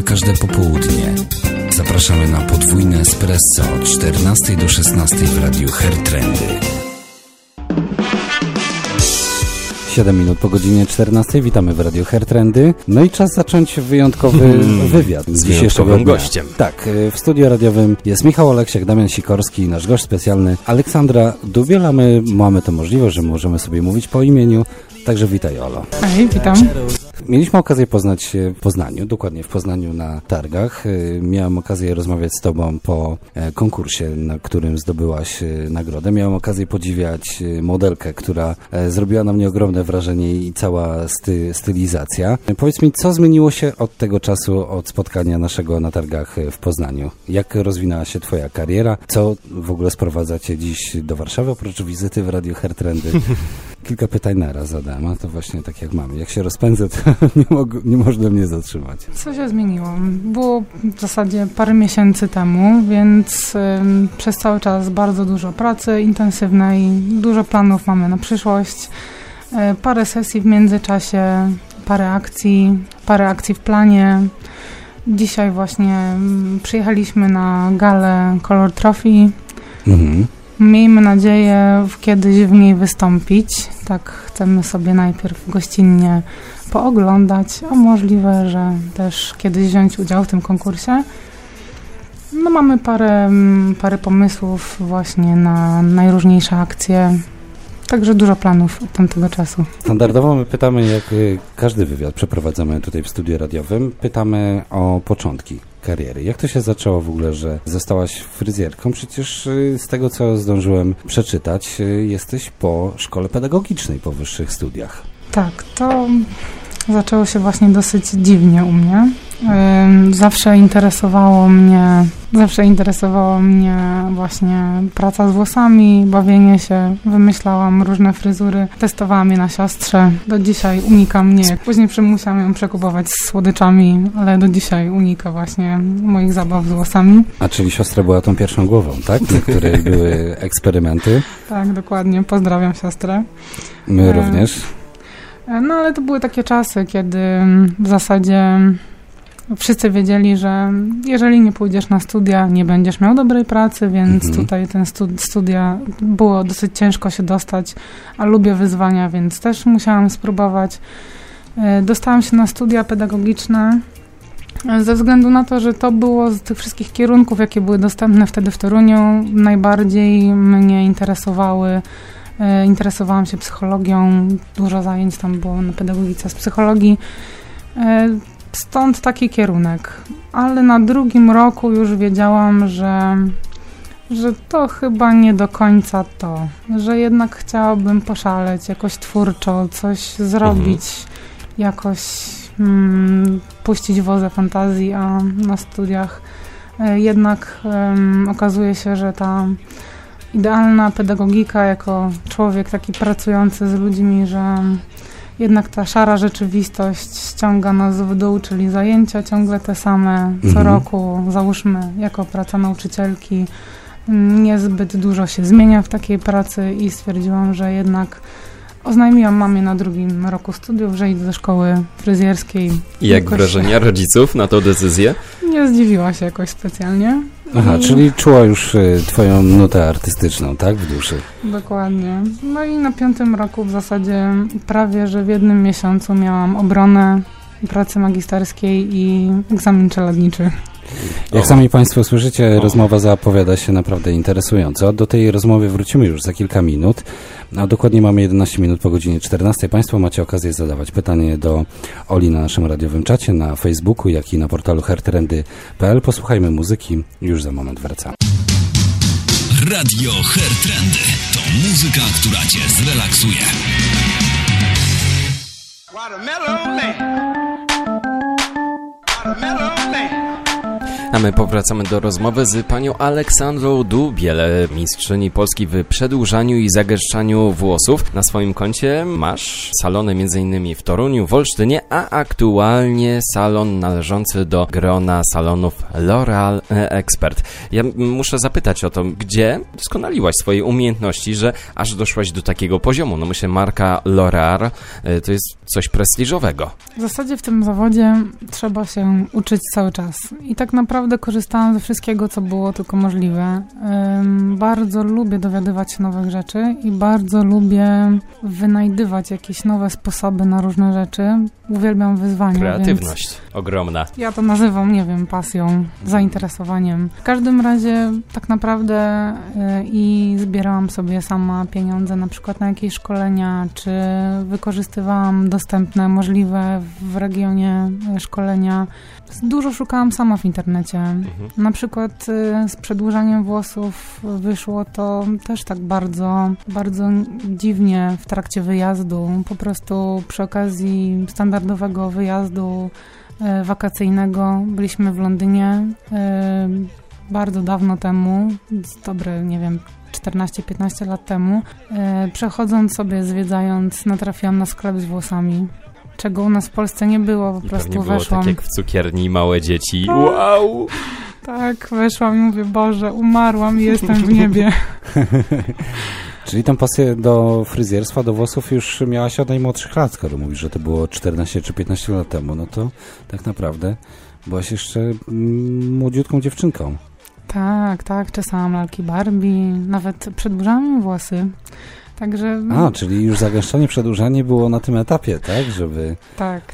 każde popołudnie. Zapraszamy na podwójne espresso od 14 do 16 w Radiu Hertrendy. 7 minut po godzinie 14. Witamy w Radiu Hertrendy. No i czas zacząć wyjątkowy wywiad z dzisiejszego gościem. Tak, w studiu radiowym jest Michał Oleksiak, Damian Sikorski, nasz gość specjalny Aleksandra Dubiela. My mamy tę możliwość, że możemy sobie mówić po imieniu. Także witaj, Olo. Hej, witam. Mieliśmy okazję poznać się w Poznaniu, dokładnie w Poznaniu na targach. Miałem okazję rozmawiać z tobą po konkursie, na którym zdobyłaś nagrodę. Miałem okazję podziwiać modelkę, która zrobiła na mnie ogromne wrażenie i cała stylizacja. Powiedz mi, co zmieniło się od tego czasu, od spotkania naszego na targach w Poznaniu? Jak rozwinęła się twoja kariera? Co w ogóle sprowadza cię dziś do Warszawy, oprócz wizyty w Radiu Hertrendy? Kilka pytań naraz zadałem, a to właśnie tak jak mamy. Jak się rozpędzę, to nie można mnie zatrzymać. Co się zmieniło? Było w zasadzie parę miesięcy temu, więc przez cały czas bardzo dużo pracy intensywnej, dużo planów mamy na przyszłość, parę sesji w międzyczasie, parę akcji w planie. Dzisiaj właśnie przyjechaliśmy na galę Color Trophy. Miejmy nadzieję kiedyś w niej wystąpić. Tak chcemy sobie najpierw gościnnie pooglądać, a możliwe, że też kiedyś wziąć udział w tym konkursie. No mamy parę pomysłów właśnie na najróżniejsze akcje. Także dużo planów od tamtego czasu. Standardowo my pytamy, jak każdy wywiad przeprowadzamy tutaj w studiu radiowym, pytamy o początki kariery. Jak to się zaczęło w ogóle, że zostałaś fryzjerką? Przecież z tego, co zdążyłem przeczytać, jesteś po szkole pedagogicznej, po wyższych studiach. Tak, to zaczęło się właśnie dosyć dziwnie u mnie. Zawsze interesowało mnie właśnie praca z włosami, bawienie się, wymyślałam różne fryzury, testowałam je na siostrze. Do dzisiaj unika mnie. Później musiałam ją przekupować z słodyczami, ale do dzisiaj unika właśnie moich zabaw z włosami. A czyli siostra była tą pierwszą głową, tak? Na której były eksperymenty. Tak, dokładnie. Pozdrawiam siostrę. My również. No ale to były takie czasy, kiedy w zasadzie wszyscy wiedzieli, że jeżeli nie pójdziesz na studia, nie będziesz miał dobrej pracy, więc tutaj ten studia było dosyć ciężko się dostać, a lubię wyzwania, więc też musiałam spróbować. Dostałam się na studia pedagogiczne ze względu na to, że to było z tych wszystkich kierunków, jakie były dostępne wtedy w Toruniu, najbardziej mnie interesowały. Interesowałam się psychologią, dużo zajęć tam było na pedagogice z psychologii. Stąd taki kierunek. Ale na drugim roku już wiedziałam, że to chyba nie do końca to. Że jednak chciałabym poszaleć jakoś twórczo, coś zrobić, jakoś puścić wodze fantazji, a na studiach jednak okazuje się, że ta idealna pedagogika jako człowiek taki pracujący z ludźmi, że jednak ta szara rzeczywistość ściąga nas w dół, czyli zajęcia ciągle te same co roku, załóżmy jako praca nauczycielki. Niezbyt dużo się zmienia w takiej pracy i stwierdziłam, że jednak oznajmiłam mamie na drugim roku studiów, że idę do szkoły fryzjerskiej. I jak wrażenia rodziców na tą decyzję? Nie zdziwiła się jakoś specjalnie. Aha, czyli czuła już twoją nutę artystyczną, tak? W duszy. Dokładnie. No i na 5. roku w zasadzie prawie, że w jednym miesiącu miałam obronę pracy magisterskiej i egzamin czeladniczy. Jak sami Państwo słyszycie, rozmowa zapowiada się naprawdę interesująco. Do tej rozmowy wrócimy już za kilka minut, a dokładnie mamy 11 minut po godzinie 14. Państwo macie okazję zadawać pytanie do Oli na naszym radiowym czacie, na Facebooku, jak i na portalu hertrendy.pl. Posłuchajmy muzyki, już za moment wracamy. Radio Hertrendy to muzyka, która Cię zrelaksuje. A my powracamy do rozmowy z panią Aleksandrą Dubiel, mistrzyni Polski w przedłużaniu i zagęszczaniu włosów. Na swoim koncie masz salony m.in. w Toruniu, w Olsztynie, a aktualnie salon należący do grona salonów L'Oréal Expert. Ja muszę zapytać o to, gdzie doskonaliłaś swoje umiejętności, że aż doszłaś do takiego poziomu. No myślę, marka L'Oréal to jest coś prestiżowego. W zasadzie w tym zawodzie trzeba się uczyć cały czas. I tak naprawdę korzystałam ze wszystkiego, co było tylko możliwe. Bardzo lubię dowiadywać się nowych rzeczy i bardzo lubię wynajdywać jakieś nowe sposoby na różne rzeczy. Uwielbiam wyzwania. Kreatywność ogromna. Ja to nazywam, nie wiem, pasją, zainteresowaniem. W każdym razie tak naprawdę i zbierałam sobie sama pieniądze na przykład na jakieś szkolenia, czy wykorzystywałam dostępne, możliwe w regionie szkolenia. Dużo szukałam sama w internecie. Na przykład z przedłużaniem włosów wyszło to też tak bardzo, bardzo dziwnie w trakcie wyjazdu. Po prostu przy okazji standardowego wyjazdu wakacyjnego byliśmy w Londynie bardzo dawno temu, dobre, nie wiem, 14-15 lat temu. Przechodząc sobie, zwiedzając, natrafiłam na sklep z włosami, czego u nas w Polsce nie było, po prostu było weszłam. Tak jak w cukierni małe dzieci. Wow! Tak, weszłam i mówię, Boże, umarłam i jestem w niebie. Czyli tą pasję do fryzjerstwa, do włosów już miałaś od najmłodszych lat, skoro mówisz, że to było 14 czy 15 lat temu, no to tak naprawdę byłaś jeszcze młodziutką dziewczynką. Tak, czesałam lalki Barbie, nawet przedłużałam im włosy. Także... czyli już zagęszczanie, przedłużanie było na tym etapie, tak? Żeby... Tak.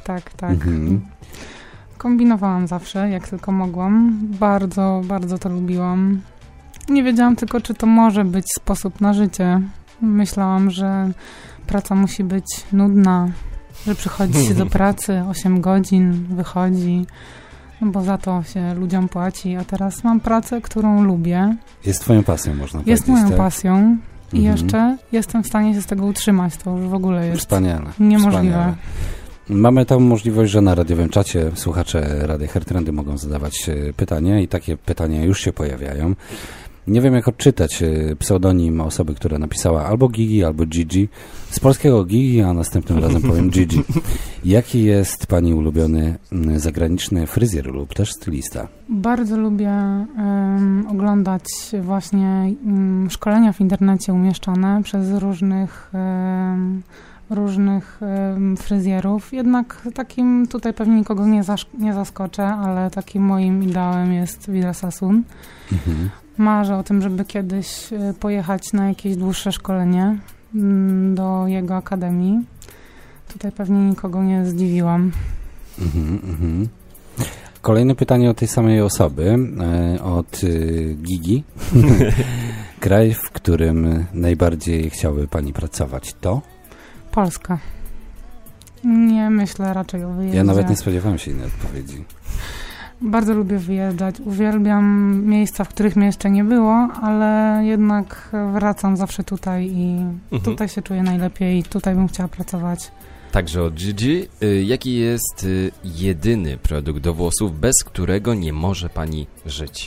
Kombinowałam zawsze, jak tylko mogłam. Bardzo, bardzo to lubiłam. Nie wiedziałam tylko, czy to może być sposób na życie. Myślałam, że praca musi być nudna, że przychodzi się do pracy 8 godzin, wychodzi, no bo za to się ludziom płaci, a teraz mam pracę, którą lubię. Jest twoją pasją, można powiedzieć. Jest moją pasją i jeszcze jestem w stanie się z tego utrzymać. To już w ogóle jest niemożliwe. Wspaniale. Mamy tą możliwość, że na radiowym czacie słuchacze Radia Hertrendy mogą zadawać pytania i takie pytania już się pojawiają. Nie wiem, jak odczytać pseudonim osoby, która napisała albo Gigi, albo Gigi. Z polskiego Gigi, a następnym razem powiem Gigi. Jaki jest pani ulubiony zagraniczny fryzjer lub też stylista? Bardzo lubię oglądać właśnie szkolenia w internecie umieszczone przez różnych fryzjerów. Jednak takim, tutaj pewnie nikogo nie zaskoczę, ale takim moim ideałem jest Vidal Sassoon. Marzę o tym, żeby kiedyś pojechać na jakieś dłuższe szkolenie do jego akademii. Tutaj pewnie nikogo nie zdziwiłam. Kolejne pytanie od tej samej osoby, od Gigi. Kraj, w którym najbardziej chciałaby pani pracować, to? Polska. Nie myślę raczej o wyjeździe. Ja nawet nie spodziewałem się innej odpowiedzi. Bardzo lubię wyjeżdżać. Uwielbiam miejsca, w których mnie jeszcze nie było, ale jednak wracam zawsze tutaj i tutaj się czuję najlepiej i tutaj bym chciała pracować. Także od Gigi, jaki jest jedyny produkt do włosów, bez którego nie może pani żyć?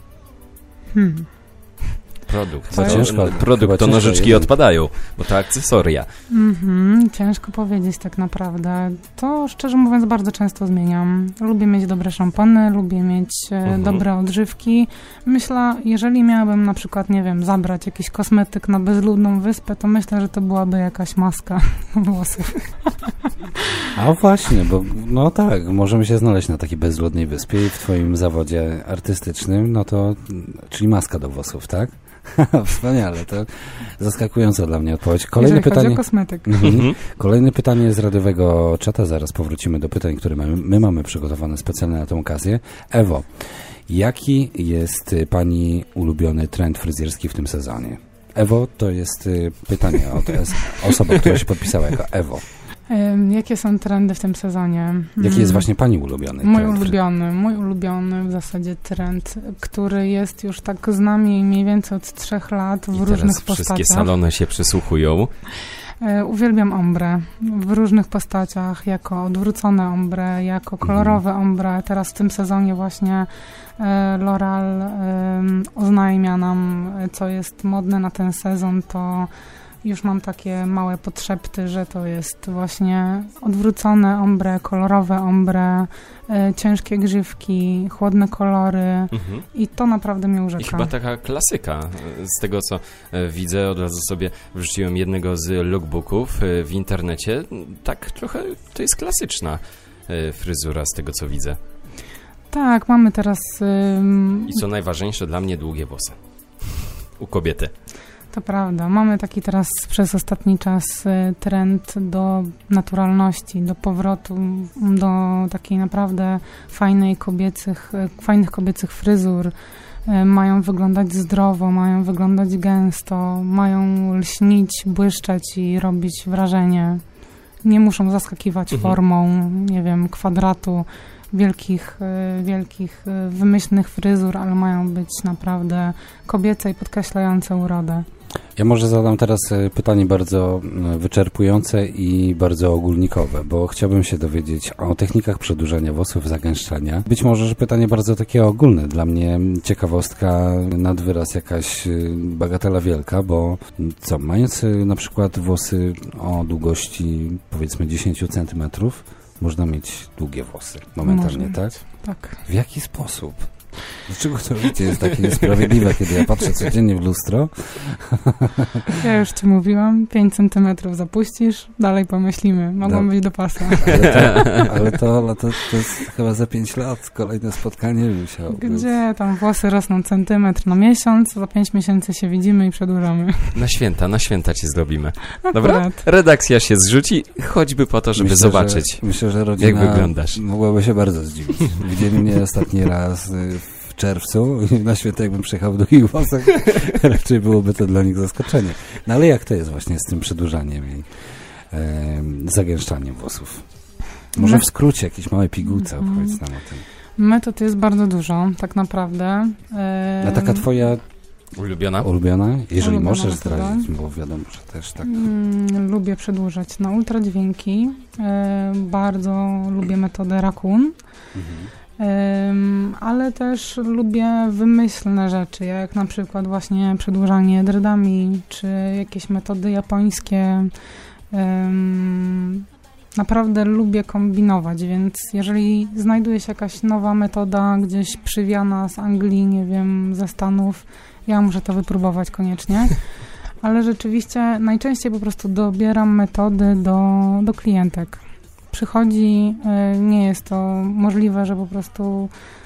Produkt. Produkt to nożyczki odpadają, bo to akcesoria. Ciężko powiedzieć tak naprawdę. To szczerze mówiąc bardzo często zmieniam. Lubię mieć dobre szampony, lubię mieć dobre odżywki. Myślę, jeżeli miałabym na przykład, nie wiem, zabrać jakiś kosmetyk na bezludną wyspę, to myślę, że to byłaby jakaś maska włosów. A właśnie, bo no tak, możemy się znaleźć na takiej bezludnej wyspie i w twoim zawodzie artystycznym, no to, czyli maska do włosów, tak? Wspaniale, to zaskakująca dla mnie odpowiedź. Kolejne pytanie. Chodzi o kosmetyk. Kolejne pytanie z radiowego czata, zaraz powrócimy do pytań, które my mamy przygotowane specjalnie na tę okazję. Ewo, jaki jest pani ulubiony trend fryzjerski w tym sezonie? Ewo, to jest pytanie od osoby, która się podpisała jako Ewo. Jakie są trendy w tym sezonie? Jaki jest właśnie pani ulubiony trend? Mój ulubiony w zasadzie trend, który jest już tak z nami mniej więcej od 3 lat w różnych postaciach. Wszystkie salony się przysłuchują. Uwielbiam ombre w różnych postaciach, jako odwrócone ombre, jako kolorowe ombre. Teraz w tym sezonie właśnie L'Oréal oznajmia nam, co jest modne na ten sezon, to już mam takie małe podszepty, że to jest właśnie odwrócone ombre, kolorowe ombre, ciężkie grzywki, chłodne kolory i to naprawdę mnie urzeka. I chyba taka klasyka. Z tego, co widzę, od razu sobie wrzuciłem jednego z lookbooków w internecie. Tak trochę to jest klasyczna fryzura z tego, co widzę. Tak, mamy teraz... I co najważniejsze dla mnie, długie włosy. U kobiety. To prawda. Mamy taki teraz przez ostatni czas trend do naturalności, do powrotu, do takiej naprawdę fajnych kobiecych fryzur. Mają wyglądać zdrowo, mają wyglądać gęsto, mają lśnić, błyszczeć i robić wrażenie. Nie muszą zaskakiwać formą, nie wiem, kwadratu, wielkich, wymyślnych fryzur, ale mają być naprawdę kobiece i podkreślające urodę. Ja może zadam teraz pytanie bardzo wyczerpujące i bardzo ogólnikowe, bo chciałbym się dowiedzieć o technikach przedłużania włosów, zagęszczania. Być może, że pytanie bardzo takie ogólne. Dla mnie ciekawostka, nad wyraz jakaś bagatela wielka, bo co, mając na przykład włosy o długości powiedzmy 10 centymetrów, można mieć długie włosy momentalnie, tak? Tak. W jaki sposób? Dlaczego to życie jest takie niesprawiedliwe, kiedy ja patrzę codziennie w lustro? Ja już ci mówiłam, 5 centymetrów zapuścisz, dalej pomyślimy, mogą być do pasa. Ale to jest chyba za 5 lat, kolejne spotkanie musiało być. Gdzie tam włosy rosną centymetr na miesiąc, za 5 miesięcy się widzimy i przedłużamy. Na święta cię zrobimy. Dobra? Akurat. Redakcja się zrzuci, choćby po to, żeby zobaczyć, myślę, że rodzina jak wyglądasz. Mogłaby się bardzo zdziwić. Widzieli mnie ostatni raz w czerwcu i na święta jakbym przyjechał w długich włosach, raczej byłoby to dla nich zaskoczenie. No ale jak to jest właśnie z tym przedłużaniem i zagęszczaniem włosów? Może w skrócie, jakieś małe pigułce opowiedz nam o tym. Metod jest bardzo dużo, tak naprawdę. A taka twoja ulubiona? Jeżeli Ulubiona możesz metoda. zdradzić, bo wiadomo, że też tak. Lubię przedłużać na ultradźwięki. Bardzo lubię metodę Raccoon. Ale też lubię wymyślne rzeczy, jak na przykład właśnie przedłużanie dreadami, czy jakieś metody japońskie. Naprawdę lubię kombinować, więc jeżeli znajduje się jakaś nowa metoda gdzieś przywiana z Anglii, nie wiem, ze Stanów, ja muszę to wypróbować koniecznie. Ale rzeczywiście najczęściej po prostu dobieram metody do klientek. Przychodzi, nie jest to możliwe, że po prostu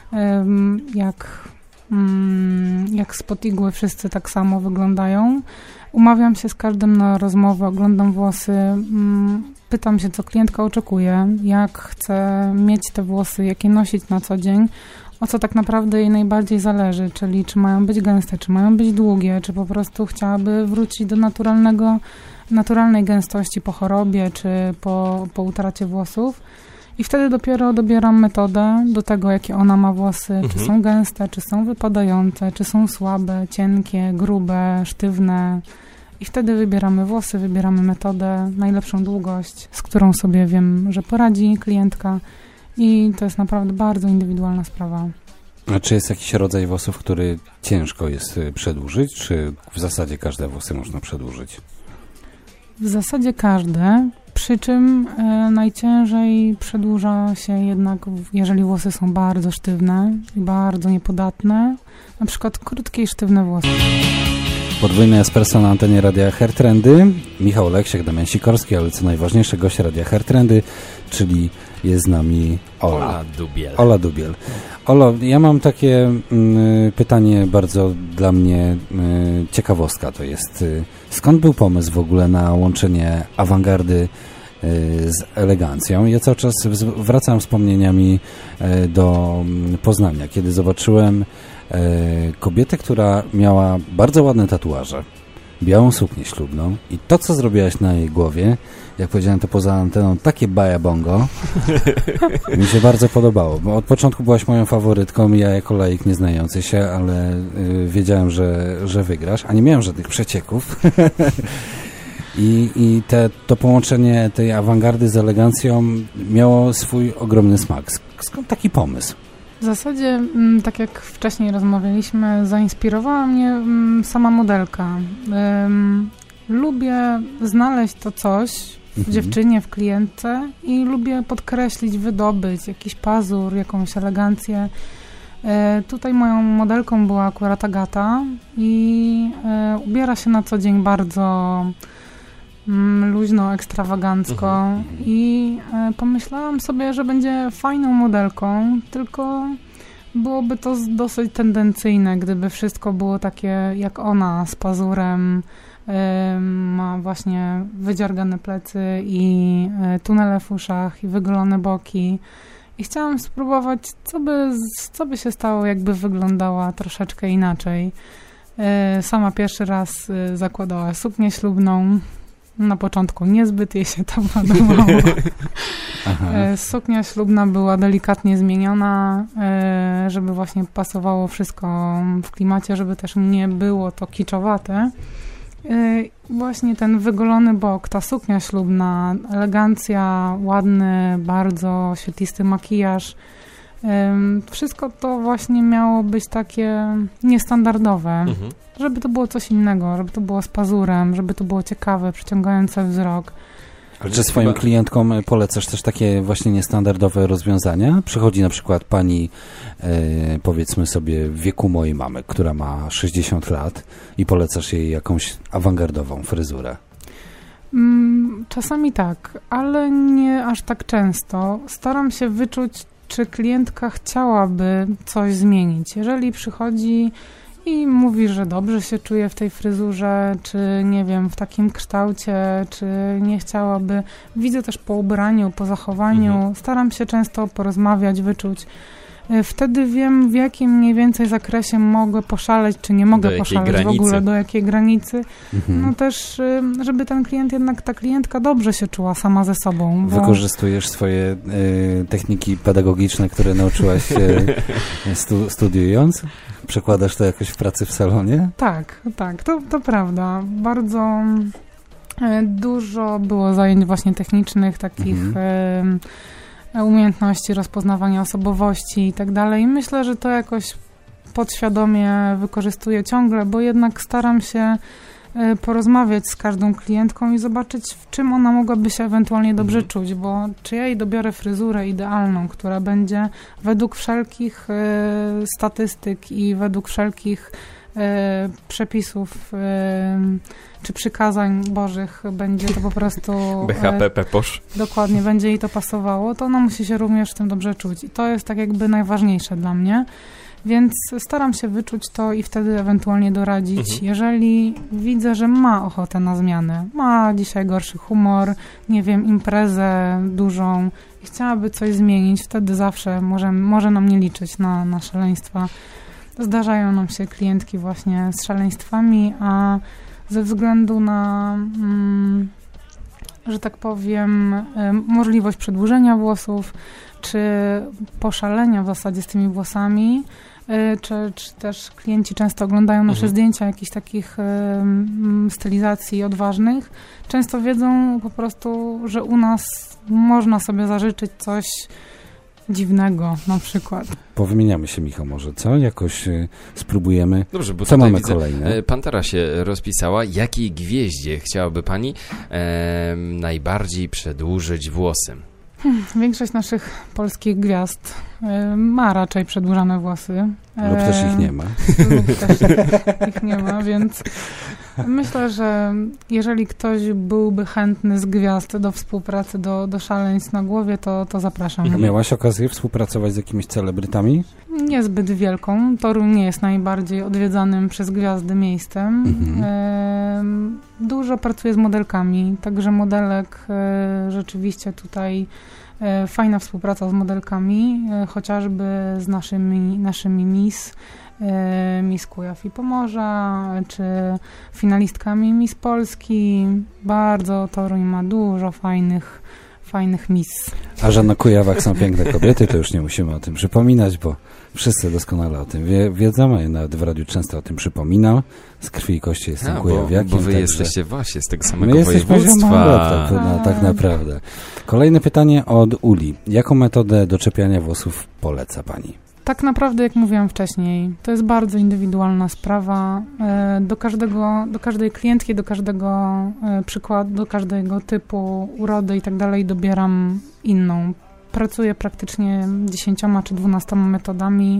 jak spod igły wszyscy tak samo wyglądają. Umawiam się z każdym na rozmowę, oglądam włosy, pytam się, co klientka oczekuje, jak chce mieć te włosy, jak je nosić na co dzień, o co tak naprawdę jej najbardziej zależy, czyli czy mają być gęste, czy mają być długie, czy po prostu chciałaby wrócić do naturalnej gęstości po chorobie, czy po utracie włosów. I wtedy dopiero dobieram metodę do tego, jakie ona ma włosy, czy są gęste, czy są wypadające, czy są słabe, cienkie, grube, sztywne. I wtedy wybieramy włosy, wybieramy metodę, najlepszą długość, z którą sobie wiem, że poradzi klientka. I to jest naprawdę bardzo indywidualna sprawa. A czy jest jakiś rodzaj włosów, który ciężko jest przedłużyć, czy w zasadzie każde włosy można przedłużyć? W zasadzie każde, przy czym najciężej przedłuża się jednak, jeżeli włosy są bardzo sztywne i bardzo niepodatne, na przykład krótkie i sztywne włosy. Podwójne espresso na antenie Radia Hairtrendy. Michał Oleksiak, Damian Sikorski, ale co najważniejsze, gość Radia Hairtrendy, czyli jest z nami Ola Dubiel. Olo, ja mam takie pytanie bardzo dla mnie ciekawostka. To jest, skąd był pomysł w ogóle na łączenie awangardy z elegancją? Ja cały czas wracam wspomnieniami do Poznania, kiedy zobaczyłem kobietę, która miała bardzo ładne tatuaże, białą suknię ślubną i to, co zrobiłaś na jej głowie, jak powiedziałem to poza anteną, takie baja bongo, mi się bardzo podobało, bo od początku byłaś moją faworytką i ja jako laik nieznający się, ale wiedziałem, że wygrasz, a nie miałem żadnych przecieków. I to połączenie tej awangardy z elegancją miało swój ogromny smak. Skąd taki pomysł? W zasadzie, tak jak wcześniej rozmawialiśmy, zainspirowała mnie sama modelka. Lubię znaleźć to coś w dziewczynie, w klientce i lubię podkreślić, wydobyć jakiś pazur, jakąś elegancję. Tutaj moją modelką była akurat Agata i ubiera się na co dzień bardzo luźno, ekstrawagancko i pomyślałam sobie, że będzie fajną modelką, tylko byłoby to dosyć tendencyjne, gdyby wszystko było takie jak ona, z pazurem, ma właśnie wydziargane plecy i tunele w uszach i wygolone boki. I chciałam spróbować, co by się stało, jakby wyglądała troszeczkę inaczej. Sama pierwszy raz zakładała suknię ślubną. Na początku niezbyt jej się to podobało. Suknia ślubna była delikatnie zmieniona, żeby właśnie pasowało wszystko w klimacie, żeby też nie było to kiczowate. Właśnie ten wygolony bok, ta suknia ślubna, elegancja, ładny, bardzo świetlisty makijaż. Wszystko to właśnie miało być takie niestandardowe, żeby to było coś innego, żeby to było z pazurem, żeby to było ciekawe, przyciągające wzrok. Ale czy swoim klientkom polecasz też takie właśnie niestandardowe rozwiązania? Przychodzi na przykład pani, powiedzmy sobie, w wieku mojej mamy, która ma 60 lat i polecasz jej jakąś awangardową fryzurę? Czasami tak, ale nie aż tak często. Staram się wyczuć, czy klientka chciałaby coś zmienić. Jeżeli przychodzi i mówi, że dobrze się czuje w tej fryzurze, czy nie wiem, w takim kształcie, czy nie chciałaby. Widzę też po ubraniu, po zachowaniu. Staram się często porozmawiać, wyczuć. Wtedy wiem, w jakim mniej więcej zakresie mogę poszaleć, czy nie mogę poszaleć w ogóle, do jakiej granicy. No też, żeby ten klient, jednak ta klientka dobrze się czuła sama ze sobą. Wykorzystujesz swoje techniki pedagogiczne, które nauczyłaś studiując? Przekładasz to jakoś w pracy w salonie? Tak, to prawda. Bardzo dużo było zajęć właśnie technicznych, takich umiejętności rozpoznawania osobowości i tak dalej. Myślę, że to jakoś podświadomie wykorzystuję ciągle, bo jednak staram się porozmawiać z każdą klientką i zobaczyć, w czym ona mogłaby się ewentualnie dobrze czuć, bo czy ja jej dobiorę fryzurę idealną, która będzie według wszelkich statystyk i według wszelkich przepisów czy przykazań bożych, będzie to po prostu BHP Peposz. Dokładnie, będzie jej to pasowało, to ona musi się również w tym dobrze czuć. I to jest tak jakby najważniejsze dla mnie. Więc staram się wyczuć to i wtedy ewentualnie doradzić. Jeżeli widzę, że ma ochotę na zmianę, ma dzisiaj gorszy humor, nie wiem, imprezę dużą i chciałaby coś zmienić, wtedy zawsze może na mnie liczyć, na szaleństwa. Zdarzają nam się klientki właśnie z szaleństwami, a ze względu na, że tak powiem, możliwość przedłużenia włosów, czy poszalenia w zasadzie z tymi włosami, czy też klienci często oglądają nasze zdjęcia jakichś takich stylizacji odważnych, często wiedzą po prostu, że u nas można sobie zażyczyć coś dziwnego na przykład. Powymieniamy się, Michał, może, co? Jakoś spróbujemy. Dobrze, bo co mamy widzę, kolejne? Pantera się rozpisała. Jakiej gwieździe chciałaby pani najbardziej przedłużyć włosy? Większość naszych polskich gwiazd ma raczej przedłużane włosy. Lub też ich nie ma. Lub też ich nie ma, więc myślę, że jeżeli ktoś byłby chętny z gwiazd do współpracy, do szaleństw na głowie, to zapraszam. A miałaś okazję współpracować z jakimiś celebrytami? Niezbyt wielką. Toruń nie jest najbardziej odwiedzanym przez gwiazdy miejscem. Dużo pracuję z modelkami, także modelek rzeczywiście tutaj fajna współpraca z modelkami, chociażby z naszymi Miss Kujaw i Pomorza, czy finalistkami Miss Polski. Bardzo Toruń ma dużo fajnych fajnych miss. A że na Kujawach są piękne kobiety, to już nie musimy o tym przypominać, bo wszyscy doskonale o tym wiedzą, ja nawet w radiu często o tym przypominam. Z krwi i kości jestem kujawiakiem. Bo wy jesteście właśnie z tego samego województwa. Tak naprawdę. Kolejne pytanie od Uli. Jaką metodę doczepiania włosów poleca pani? Tak naprawdę, jak mówiłam wcześniej, to jest bardzo indywidualna sprawa. Do każdej klientki, do każdego przykładu, do każdego typu urody i tak dalej dobieram inną. Pracuję praktycznie 10 czy 12 metodami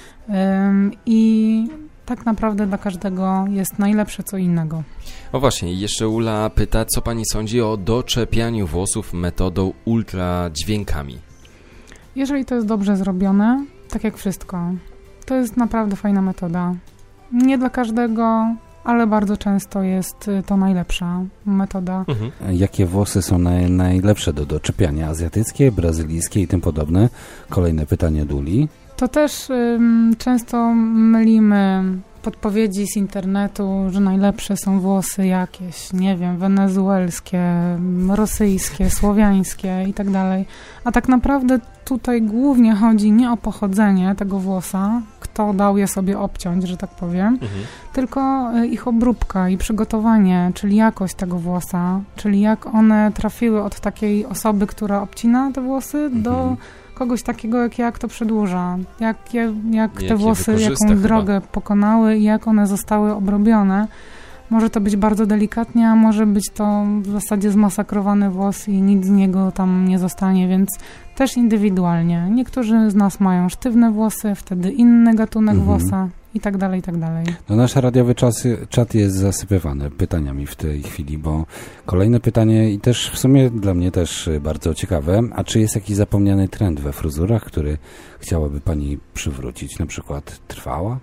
i tak naprawdę dla każdego jest najlepsze co innego. O właśnie, jeszcze Ula pyta, co pani sądzi o doczepianiu włosów metodą ultradźwiękami? Jeżeli to jest dobrze zrobione, tak jak wszystko, to jest naprawdę fajna metoda. Nie dla każdego, ale bardzo często jest to najlepsza metoda. Jakie włosy są najlepsze do doczepiania? Azjatyckie, brazylijskie i tym podobne? Kolejne pytanie od Uli. To też często mylimy podpowiedzi z internetu, że najlepsze są włosy jakieś, nie wiem, wenezuelskie, rosyjskie, słowiańskie i tak dalej. A tak naprawdę tutaj głównie chodzi nie o pochodzenie tego włosa, kto dał je sobie obciąć, że tak powiem, tylko ich obróbka i przygotowanie, czyli jakość tego włosa, czyli jak one trafiły od takiej osoby, która obcina te włosy, do kogoś takiego jak ja, kto przedłuża. Jak te włosy, jaką drogę pokonały i jak one zostały obrobione. Może to być bardzo delikatnie, a może być to w zasadzie zmasakrowany włos i nic z niego tam nie zostanie, więc też indywidualnie. Niektórzy z nas mają sztywne włosy, wtedy inny gatunek włosa i tak dalej, i tak dalej. No nasz radiowy czat jest zasypywany pytaniami w tej chwili, bo kolejne pytanie i też w sumie dla mnie też bardzo ciekawe, a czy jest jakiś zapomniany trend we fryzurach, który chciałaby pani przywrócić? Na przykład trwała?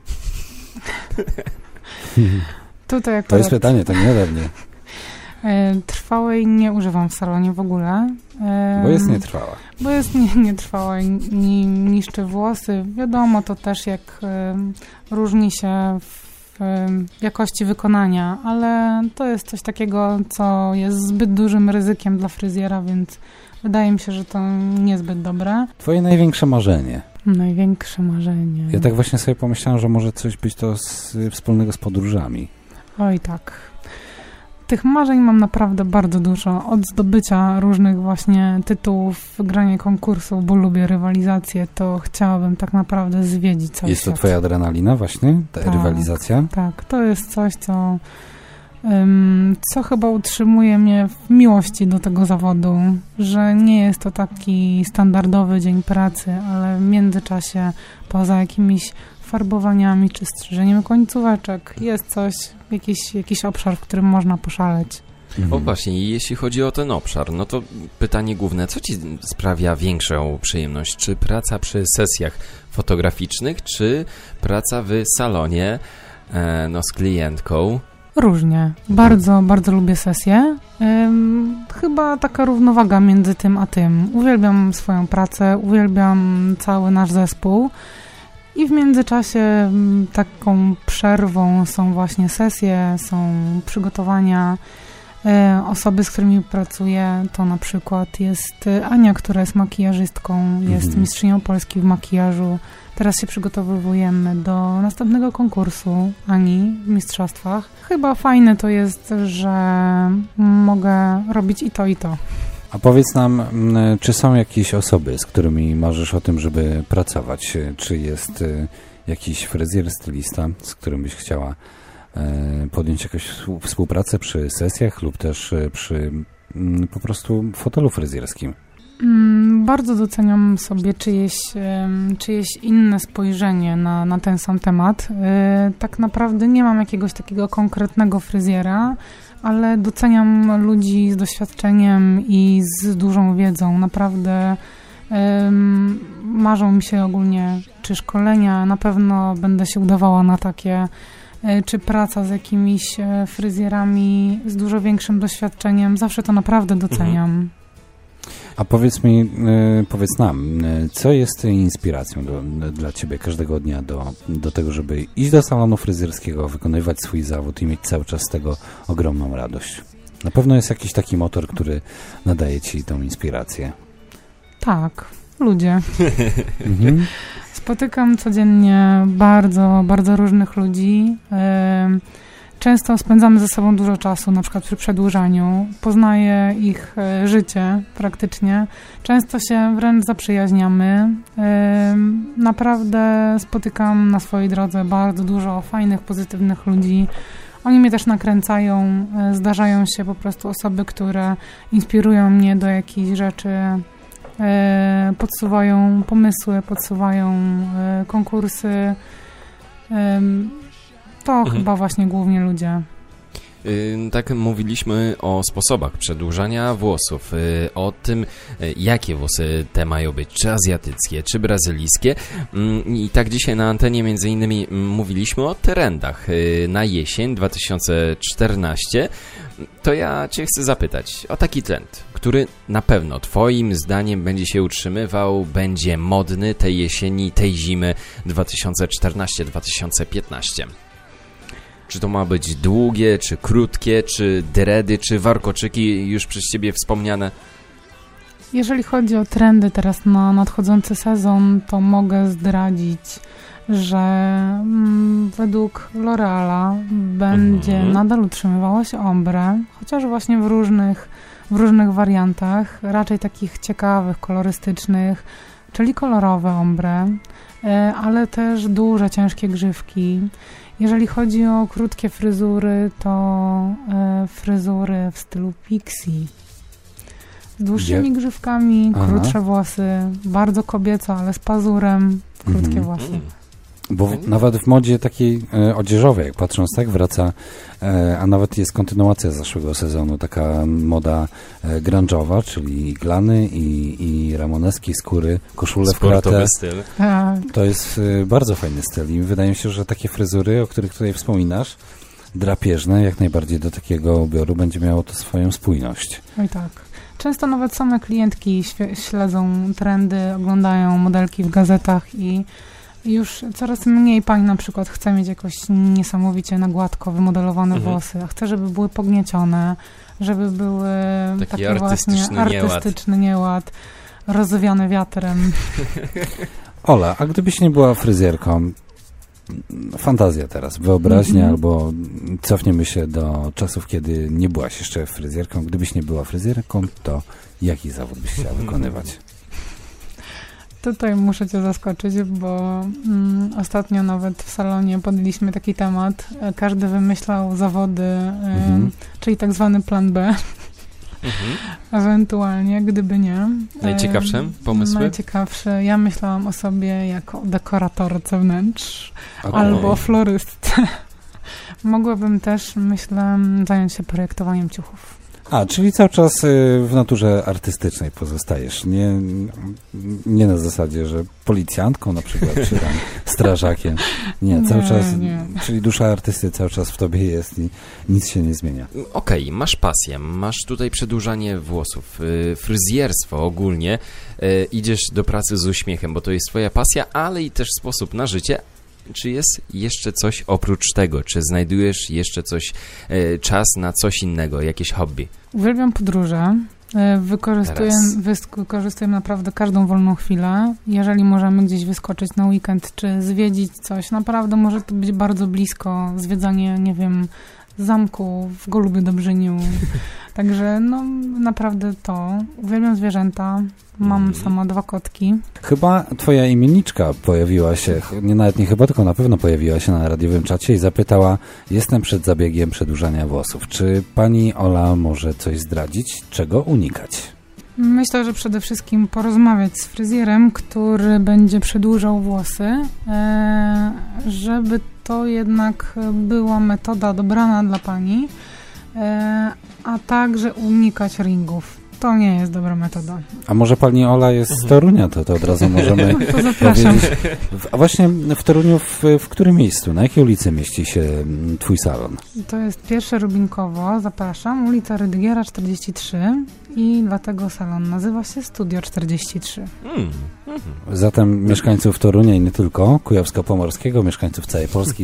To jest pytanie, to nie ode mnie. Trwałej nie używam w salonie w ogóle. Bo jest nietrwała. Bo jest nietrwała i niszczy włosy. Wiadomo, to też jak różni się w jakości wykonania, ale to jest coś takiego, co jest zbyt dużym ryzykiem dla fryzjera, więc wydaje mi się, że to niezbyt dobre. Twoje największe marzenie? Największe marzenie. Ja tak właśnie sobie pomyślałam, że może coś być to wspólnego z podróżami. Oj tak. Tych marzeń mam naprawdę bardzo dużo. Od zdobycia różnych właśnie tytułów, wygrania konkursów, bo lubię rywalizację, to chciałabym tak naprawdę zwiedzić cały Jest świat. to twoja adrenalina właśnie? Ta rywalizacja? Tak, to jest coś, co chyba utrzymuje mnie w miłości do tego zawodu, że nie jest to taki standardowy dzień pracy, ale w międzyczasie poza jakimiś farbowaniami czy strzyżeniem końcóweczek jest coś, jakiś obszar, w którym można poszaleć. O właśnie, i jeśli chodzi o ten obszar, no to pytanie główne, co ci sprawia większą przyjemność? Czy praca przy sesjach fotograficznych, czy praca w salonie z klientką? Różnie. Bardzo, bardzo lubię sesje. Chyba taka równowaga między tym a tym. Uwielbiam swoją pracę, uwielbiam cały nasz zespół. I w międzyczasie taką przerwą są właśnie sesje, są przygotowania. Osoby, z którymi pracuję, to na przykład jest Ania, która jest makijażystką, jest mistrzynią Polski w makijażu. Teraz się przygotowujemy do następnego konkursu Ani w mistrzostwach. Chyba fajne to jest, że mogę robić i to, i to. A powiedz nam, czy są jakieś osoby, z którymi marzysz o tym, żeby pracować? Czy jest jakiś fryzjer, stylista, z którym byś chciała podjąć jakąś współpracę przy sesjach lub też przy po prostu fotelu fryzjerskim? Bardzo doceniam sobie czyjeś inne spojrzenie na ten sam temat. Tak naprawdę nie mam jakiegoś takiego konkretnego fryzjera, ale doceniam ludzi z doświadczeniem i z dużą wiedzą. Naprawdę marzą mi się ogólnie czy szkolenia, na pewno będę się udawała na takie, czy praca z jakimiś fryzjerami z dużo większym doświadczeniem. Zawsze to naprawdę doceniam. A powiedz nam, co jest inspiracją dla ciebie każdego dnia do tego, żeby iść do salonu fryzjerskiego, wykonywać swój zawód i mieć cały czas z tego ogromną radość? Na pewno jest jakiś taki motor, który nadaje ci tą inspirację. Tak, ludzie. Spotykam codziennie bardzo, bardzo różnych ludzi. Często spędzamy ze sobą dużo czasu, na przykład przy przedłużaniu. Poznaję ich życie praktycznie. Często się wręcz zaprzyjaźniamy. Naprawdę spotykam na swojej drodze bardzo dużo fajnych, pozytywnych ludzi. Oni mnie też nakręcają. Zdarzają się po prostu osoby, które inspirują mnie do jakichś rzeczy, podsuwają pomysły, podsuwają konkursy. To chyba właśnie głównie ludzie. Tak mówiliśmy o sposobach przedłużania włosów, o tym, jakie włosy te mają być, czy azjatyckie, czy brazylijskie. I tak dzisiaj na antenie między innymi mówiliśmy o trendach na jesień 2014. To ja cię chcę zapytać o taki trend, który na pewno twoim zdaniem będzie się utrzymywał, będzie modny tej jesieni, tej zimy 2014-2015. Czy to ma być długie, czy krótkie, czy dredy, czy warkoczyki już przez ciebie wspomniane? Jeżeli chodzi o trendy teraz na nadchodzący sezon, to mogę zdradzić, że według L'Oreala będzie nadal utrzymywało się ombre, chociaż właśnie w różnych wariantach, raczej takich ciekawych, kolorystycznych, czyli kolorowe ombre, ale też duże, ciężkie grzywki. Jeżeli chodzi o krótkie fryzury, to fryzury w stylu pixie. Z dłuższymi grzywkami, krótsze włosy, bardzo kobieco, ale z pazurem, krótkie włosy. Bo nawet w modzie takiej odzieżowej, jak patrząc tak, wraca, a nawet jest kontynuacja z zeszłego sezonu, taka moda grunge'owa, czyli glany i ramoneski skóry, koszule w kratę. Styl. To jest bardzo fajny styl i wydaje mi się, że takie fryzury, o których tutaj wspominasz, drapieżne, jak najbardziej do takiego ubioru będzie miało to swoją spójność. Oj tak. Często nawet same klientki śledzą trendy, oglądają modelki w gazetach i już coraz mniej pań na przykład chce mieć jakoś niesamowicie na gładko wymodelowane włosy, a chce, żeby były pogniecione, żeby były taki artystyczny nieład, rozwiany wiatrem. Ola, a gdybyś nie była fryzjerką, fantazja teraz, wyobraźnia, albo cofniemy się do czasów, kiedy nie byłaś jeszcze fryzjerką. Gdybyś nie była fryzjerką, to jaki zawód byś chciała wykonywać? Tutaj muszę cię zaskoczyć, bo ostatnio nawet w salonie podjęliśmy taki temat. Każdy wymyślał zawody, czyli tak zwany plan B. Ewentualnie, gdyby nie. Najciekawsze pomysły? Najciekawsze. Ja myślałam o sobie jako dekoratorce wnętrz albo florystce. Mogłabym też, myślę, zająć się projektowaniem ciuchów. Czyli cały czas w naturze artystycznej pozostajesz. Nie na zasadzie, że policjantką na przykład, czy tam strażakiem. Nie, cały czas, czyli dusza artysty cały czas w tobie jest i nic się nie zmienia. Okej, masz pasję, masz tutaj przedłużanie włosów, fryzjerstwo ogólnie, idziesz do pracy z uśmiechem, bo to jest twoja pasja, ale i też sposób na życie. Czy jest jeszcze coś oprócz tego? Czy znajdujesz jeszcze czas na coś innego, jakieś hobby? Uwielbiam podróże. Wykorzystuję naprawdę każdą wolną chwilę. Jeżeli możemy gdzieś wyskoczyć na weekend, czy zwiedzić coś, naprawdę może to być bardzo blisko. Zwiedzanie, nie wiem, zamku w Golubie-Dobrzyniu. Także naprawdę to. Uwielbiam zwierzęta. Mam sama 2 kotki. Chyba twoja imienniczka pojawiła się, nawet nie chyba, tylko na pewno pojawiła się na radiowym czacie i zapytała, jestem przed zabiegiem przedłużania włosów. Czy pani Ola może coś zdradzić, czego unikać? Myślę, że przede wszystkim porozmawiać z fryzjerem, który będzie przedłużał włosy, żeby to jednak była metoda dobrana dla pani, a także unikać ringów. To nie jest dobra metoda. A może pani Ola jest z Torunia, to od razu możemy powiedzieć. A właśnie w Toruniu, w którym miejscu, na jakiej ulicy mieści się twój salon? To jest 1 Rubinkowo, zapraszam, ulica Rydygiera 43 i dlatego salon nazywa się Studio 43. Zatem mieszkańców Torunia i nie tylko, Kujawsko-Pomorskiego, mieszkańców całej Polski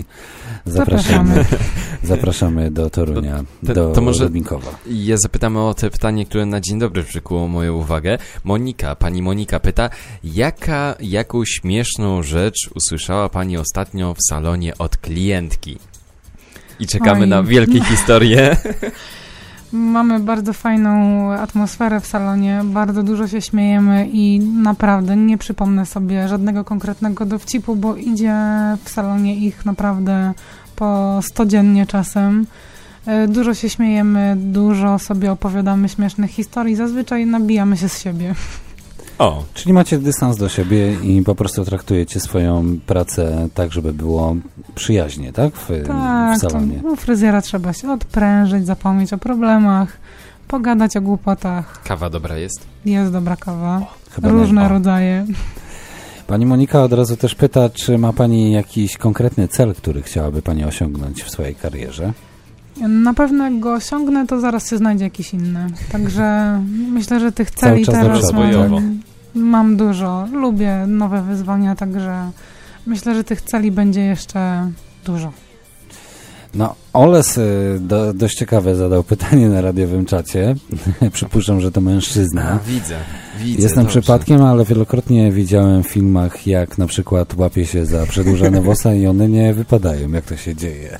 zapraszamy do Torunia, do Rybinkowa. Ja zapytamy o te pytanie, które na dzień dobry przykuło moją uwagę. Pani Monika pyta, jaką śmieszną rzecz usłyszała pani ostatnio w salonie od klientki? I czekamy na wielkie historie. Mamy bardzo fajną atmosferę w salonie, bardzo dużo się śmiejemy i naprawdę nie przypomnę sobie żadnego konkretnego dowcipu, bo idzie w salonie ich naprawdę po 100 dziennie czasem. Dużo się śmiejemy, dużo sobie opowiadamy śmiesznych historii, zazwyczaj nabijamy się z siebie. O, czyli macie dystans do siebie i po prostu traktujecie swoją pracę tak, żeby było przyjaźnie, tak? W salonie. U fryzjera trzeba się odprężyć, zapomnieć o problemach, pogadać o głupotach. Kawa dobra jest? Jest dobra kawa. Różne rodzaje. Pani Monika od razu też pyta, czy ma pani jakiś konkretny cel, który chciałaby pani osiągnąć w swojej karierze? Na pewno jak go osiągnę, to zaraz się znajdzie jakiś inny. Także myślę, że tych celi teraz mam dużo. Lubię nowe wyzwania, także myślę, że tych celi będzie jeszcze dużo. No, Oles dość ciekawe zadał pytanie na radiowym czacie. Przypuszczam, że to mężczyzna. Widzę. Jestem przypadkiem, ale wielokrotnie widziałem w filmach, jak na przykład łapie się za przedłużane włosy i one nie wypadają. Jak to się dzieje?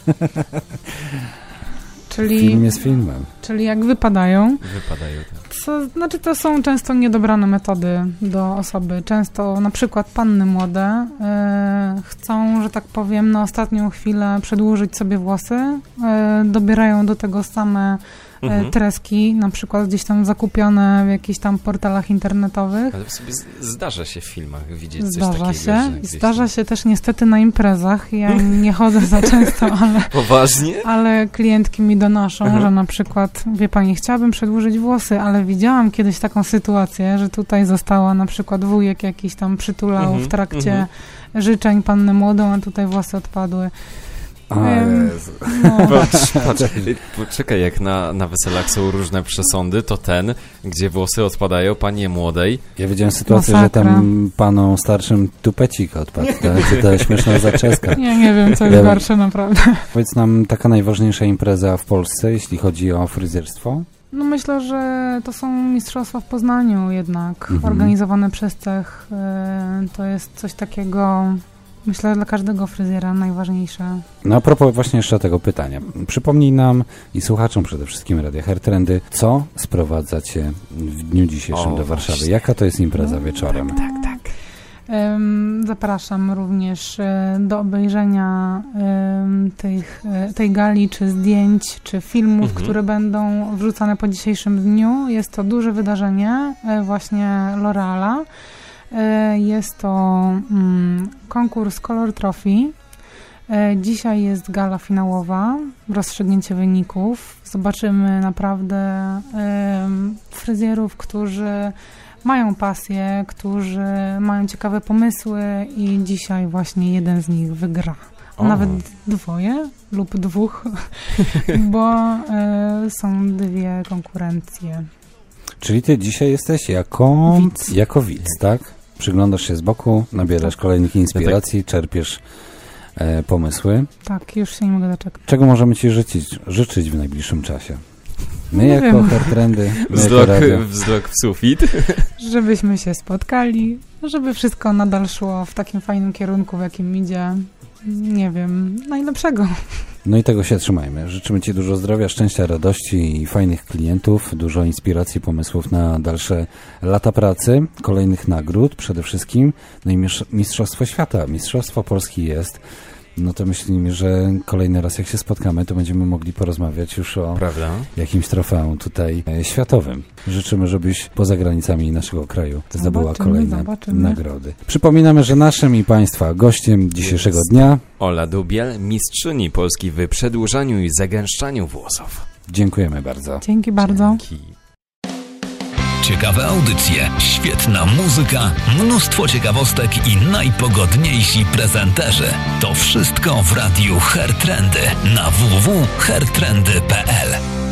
Film jest filmem. Czyli jak wypadają. Tak. To są często niedobrane metody do osoby. Często na przykład panny młode chcą, że tak powiem, na ostatnią chwilę przedłużyć sobie włosy. Dobierają do tego same treski, na przykład gdzieś tam zakupione w jakichś tam portalach internetowych. Ale sobie zdarza się w filmach widzieć coś takiego. Zdarza się też niestety na imprezach. Ja nie chodzę za często, ale... Poważnie? Ale klientki mi donoszą, że na przykład, wie pani, chciałabym przedłużyć włosy, ale widziałam kiedyś taką sytuację, że tutaj została na przykład wujek jakiś tam przytulał w trakcie życzeń panny młodą, a tutaj włosy odpadły. Poczekaj, jak na weselach są różne przesądy, to ten, gdzie włosy odpadają panie młodej. Ja widziałem sytuację, że tam panom starszym tupecik odpadł. To śmieszna zaczeska. Nie wiem, co jest gorsze naprawdę. Powiedz nam, taka najważniejsza impreza w Polsce, jeśli chodzi o fryzjerstwo? No myślę, że to są mistrzostwa w Poznaniu jednak, organizowane przez Cech. To jest coś takiego... Myślę, dla każdego fryzjera najważniejsze. No a propos właśnie jeszcze tego pytania. Przypomnij nam i słuchaczom przede wszystkim Radia Hertrendy, co sprowadzacie w dniu dzisiejszym do Warszawy? Właśnie. Jaka to jest impreza wieczorem? Tak. Zapraszam również do obejrzenia tej gali, czy zdjęć, czy filmów, które będą wrzucane po dzisiejszym dniu. Jest to duże wydarzenie właśnie L'Oreala. Jest to konkurs Color Trophy. Dzisiaj jest gala finałowa, rozstrzygnięcie wyników. Zobaczymy naprawdę fryzjerów, którzy mają pasję, którzy mają ciekawe pomysły i dzisiaj właśnie jeden z nich wygra. Nawet dwoje lub dwóch, bo są dwie konkurencje. Czyli ty dzisiaj jesteś jako widz, tak? Przyglądasz się z boku, nabierasz kolejnych inspiracji, czerpiesz pomysły. Tak, już się nie mogę doczekać. Czego możemy ci życzyć w najbliższym czasie? My jako Hertrendy, wzrok w sufit. Żebyśmy się spotkali, żeby wszystko nadal szło w takim fajnym kierunku, w jakim idzie. Nie wiem, najlepszego. No i tego się trzymajmy. Życzymy ci dużo zdrowia, szczęścia, radości i fajnych klientów, dużo inspiracji, pomysłów na dalsze lata pracy, kolejnych nagród przede wszystkim. No i Mistrzostwo Świata, Mistrzostwo Polski jest. No to myślimy, że kolejny raz jak się spotkamy, to będziemy mogli porozmawiać już o jakimś trofeum tutaj światowym. Życzymy, żebyś poza granicami naszego kraju zdobyła kolejne nagrody. Przypominamy, że naszym i Państwa gościem dzisiejszego dnia Ola Dubiel, mistrzyni Polski w przedłużaniu i zagęszczaniu włosów. Dziękujemy bardzo. Dzięki bardzo. Ciekawe audycje, świetna muzyka, mnóstwo ciekawostek i najpogodniejsi prezenterzy. To wszystko w radiu Hertrendy na www.hertrendy.pl.